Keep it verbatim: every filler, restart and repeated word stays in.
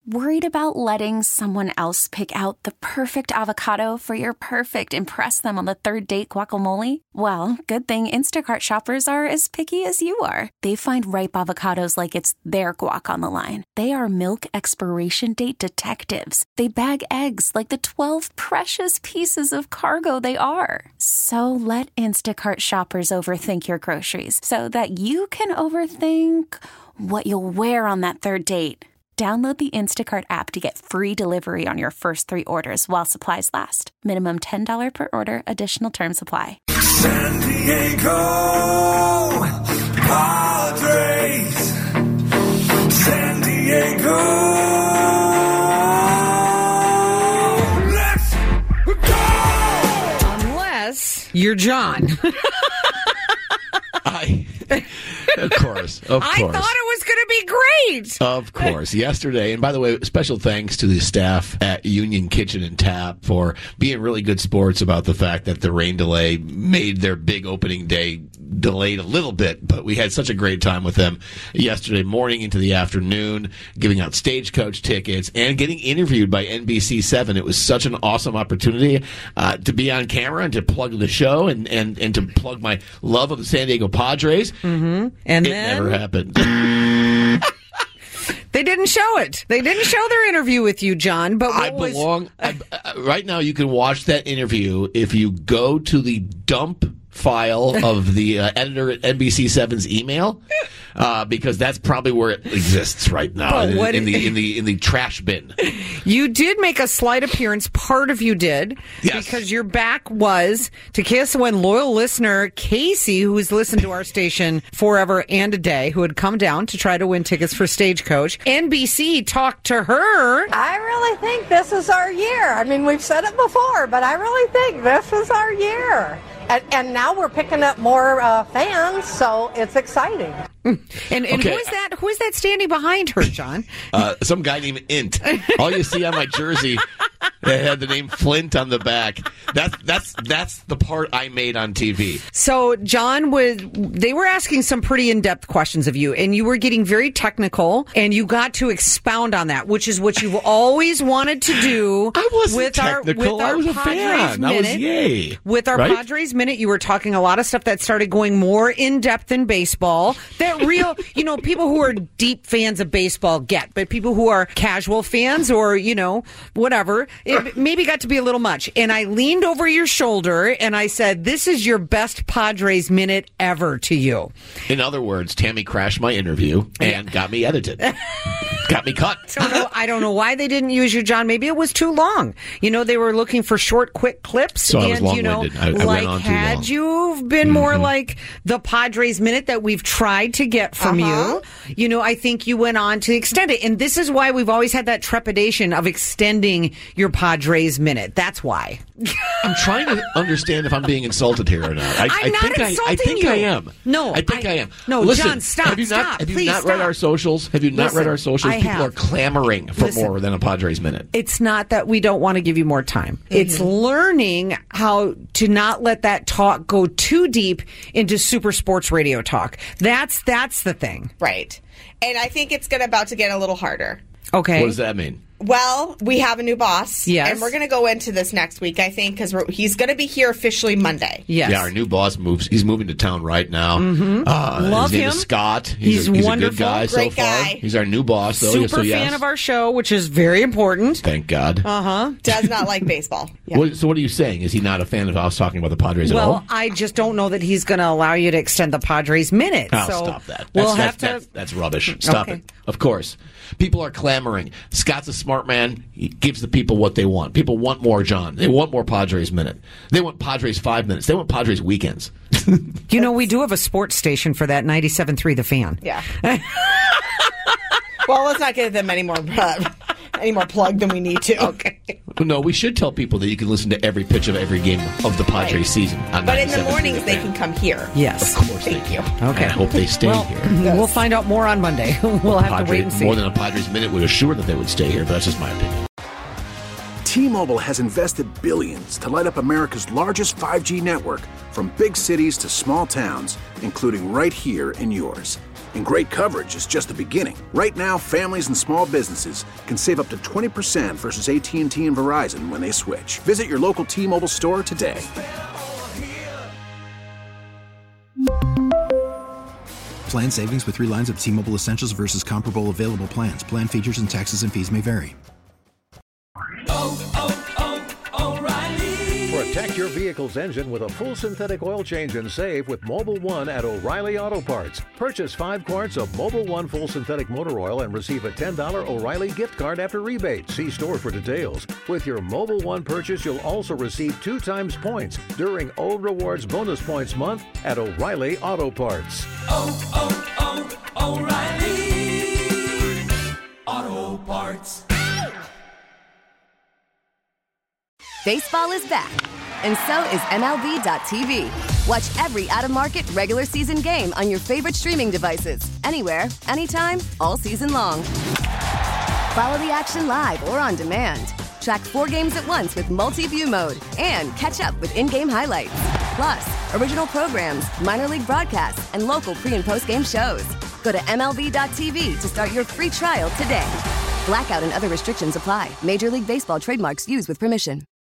Worried about letting someone else pick out the perfect avocado for your perfect impress them on the third date guacamole? Well, good thing Instacart shoppers are as picky as you are. They find ripe avocados like it's their guac on the line. They are milk expiration date detectives. They bag eggs like the twelve precious pieces of cargo they are. So let Instacart shoppers overthink your groceries so that you can overthink what you'll wear on that third date. Download the Instacart app to get free delivery on your first three orders while supplies last. Minimum ten dollars per order. Additional terms apply. San Diego Padres. San Diego. Let's go! Unless you're John. I... Of course, of course. I thought it was going to be great. Of course. Yesterday, and by the way, special thanks to the staff at Union Kitchen and Tap for being really good sports about the fact that the rain delay made their big opening day delayed a little bit, but we had such a great time with them yesterday morning into the afternoon, giving out Stagecoach tickets and getting interviewed by N B C seven. It was such an awesome opportunity uh, to be on camera and to plug the show and, and, and to plug my love of the San Diego Padres. Mm-hmm. And it then... never happened. They didn't show it. They didn't show their interview with you, John. But what I was... belong. I, uh, right now, you can watch that interview if you go to the dump file of the uh, editor at N B C seven's email, uh, because that's probably where it exists right now in, in the in the in the trash bin. You did make a slight appearance. Part of you did, yes, because your back was to K S O N loyal listener Casey, who has listened to our station forever and a day, who had come down to try to win tickets for Stagecoach. N B C talked to her. I really think this is our year. I mean, we've said it before, but I really think this is our year. And, and now we're picking up more uh, fans, so it's exciting. And, and Okay. who is that? Who is that standing behind her, John? Uh, some guy named Int. All you see on my jersey, it had the name Flint on the back. That's that's that's the part I made on T V. So, John, was they were asking some pretty in-depth questions of you, and you were getting very technical, and you got to expound on that, which is what you've always wanted to do. I wasn't with technical. Our, with our I was a Padres fan. Minute. I was yay. With our Right? Padres Minute, you were talking a lot of stuff that started going more in-depth in baseball. That real, you know, people who are deep fans of baseball get, but people who are casual fans or, you know, whatever, it maybe got to be a little much. And I leaned over your shoulder and I said, this is your best Padres Minute ever to you. In other words, Tammy crashed my interview and got me edited. Got me cut. I don't know, I don't know why they didn't use you, John. Maybe it was too long. You know, they were looking for short, quick clips. So I was and, you know, long-winded. I- I went like, on too had long. you been more like the Padres Minute that we've tried to get from Uh-huh. you, you know, I think you went on to extend it. And this is why we've always had that trepidation of extending your Padres Minute. That's why. I'm trying to understand if I'm being insulted here or not. I, I'm I not think I, I insulting think you. I am. No, I think I- I, am. no, Listen, John, stop, Have you not, stop, have you please not read stop. our socials? Have you not Listen, read our socials? I People have. are clamoring for Listen. more than a Padres Minute. It's not that we don't want to give you more time. It's learning how to not let that talk go too deep into super sports radio talk. That's that's the thing. Right. And I think it's gonna about to get a little harder. Okay. What does that mean? Well, we have a new boss. Yes. And we're going to go into this next week, I think, because he's going to be here officially Monday. Yes. Yeah, our new boss moves. He's moving to town right now. Mm-hmm. Uh, Love his name him. is Scott. He's a, he's wonderful. a good guy so Great far. guy. He's our new boss, though. Super so yes. fan of our show, which is very important. Thank God. Uh huh. Does not like baseball. Yeah. What, so what are you saying? Is he not a fan of us talking about the Padres at all? Well, I just don't know that he's going to allow you to extend the Padres Minute. Oh, so stop that. That's, We'll that's, have to. that's, that's rubbish. Stop Okay. it. Of course. People are clamoring. Scott's a smart man. He gives the people what they want. People want more John. They want more Padres Minute. They want Padres five minutes. They want Padres weekends. You know, we do have a sports station for that, ninety-seven point three The Fan. Yeah. Well, let's not give them any more uh, any more plug than we need to. Okay. No, we should tell people that you can listen to every pitch of every game of the Padres Right. season. On But in the ninety-seven point three mornings, The they Fan. can come here. Yes. Of course Thank they you. can. Okay. I hope they stay Well, here. we'll find out more on Monday. We'll have Padre- to wait and see. More than a Padres Minute would assure that they would stay here, but that's just my opinion. T-Mobile has invested billions to light up America's largest five G network, from big cities to small towns, including right here in yours. And great coverage is just the beginning. Right now, families and small businesses can save up to twenty percent versus A T and T and Verizon when they switch. Visit your local T-Mobile store today. Plan savings with three lines of T-Mobile Essentials versus comparable available plans. Plan features and taxes and fees may vary. Oh, oh, oh, O'Reilly. Protect your vehicle's engine with a full synthetic oil change and save with Mobil one at O'Reilly Auto Parts. Purchase five quarts of Mobil one full synthetic motor oil and receive a ten dollars O'Reilly gift card after rebate. See store for details. With your Mobil one purchase, you'll also receive two times points during O Rewards Bonus Points Month at O'Reilly Auto Parts. Oh, oh, oh, O'Reilly Auto Parts. Baseball is back, and so is M L B dot T V. Watch every out-of-market regular season game on your favorite streaming devices, anywhere, anytime, all season long. Follow the action live or on demand. Track four games at once with multi-view mode and catch up with in-game highlights. Plus, original programs, minor league broadcasts, and local pre- and post-game shows. Go to M L B dot T V to start your free trial today. Blackout and other restrictions apply. Major League Baseball trademarks used with permission.